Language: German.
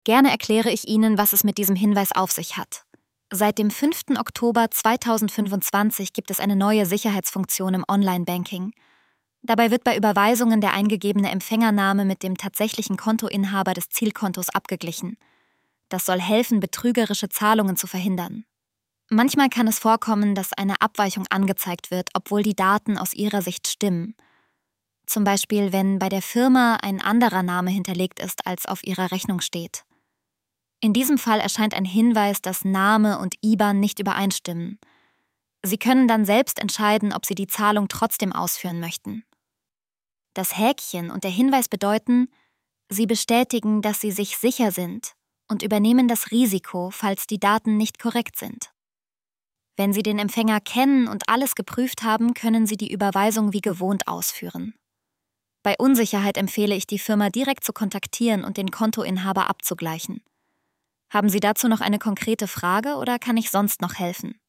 Gerne erkläre ich Ihnen, was es mit diesem Hinweis auf sich hat. Seit dem 5. Oktober 2025 gibt es eine neue Sicherheitsfunktion im Online-Banking. Dabei wird bei Überweisungen der eingegebene Empfängername mit dem tatsächlichen Kontoinhaber des Zielkontos abgeglichen. Das soll helfen, betrügerische Zahlungen zu verhindern. Manchmal kann es vorkommen, dass eine Abweichung angezeigt wird, obwohl die Daten aus Ihrer Sicht stimmen. Zum Beispiel, wenn bei der Firma ein anderer Name hinterlegt ist, als auf Ihrer Rechnung steht. In diesem Fall erscheint ein Hinweis, dass Name und IBAN nicht übereinstimmen. Sie können dann selbst entscheiden, ob Sie die Zahlung trotzdem ausführen möchten. Das Häkchen und der Hinweis bedeuten, Sie bestätigen, dass Sie sich sicher sind und übernehmen das Risiko, falls die Daten nicht korrekt sind. Wenn Sie den Empfänger kennen und alles geprüft haben, können Sie die Überweisung wie gewohnt ausführen. Bei Unsicherheit empfehle ich, die Firma direkt zu kontaktieren und den Kontoinhaber abzugleichen. Haben Sie dazu noch eine konkrete Frage oder kann ich sonst noch helfen?